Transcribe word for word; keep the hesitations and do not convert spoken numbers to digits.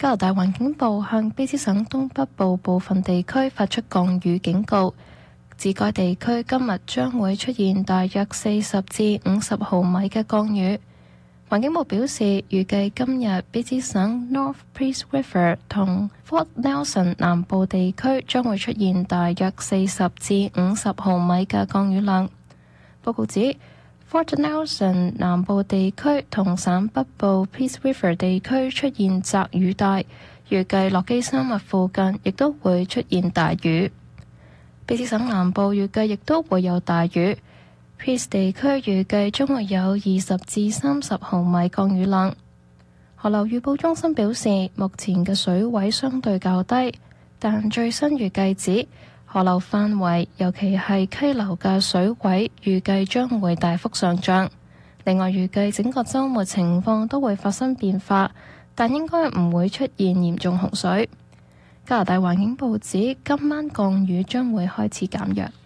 加拿大環境部向卑詩省東北部部分地區發出降雨警告，指該地區今日將會出現大約四十至五十毫米嘅降雨。環境部表示，預計今日卑詩省 North Peace River 同 Fort Nelson 南部地區將會出現大約四十至五十毫米嘅降雨量。報告指 Fort Nelson 南部地區同省北部 Peace River 地區出現窄雨帶，預計落基山脈附近亦都會出現大雨。卑詩省南部預計亦都會有大雨。Peace 地區預計將會有二十至三十毫米降雨量。河流預報中心表示，目前嘅水位相對較低，但最新預計指河流範圍，尤其係溪流嘅水位，預計將會大幅上漲。另外，預計整個週末情況都會發生變化，但應該唔會出現嚴重洪水。加拿大環境部指，今晚降雨將會開始減弱。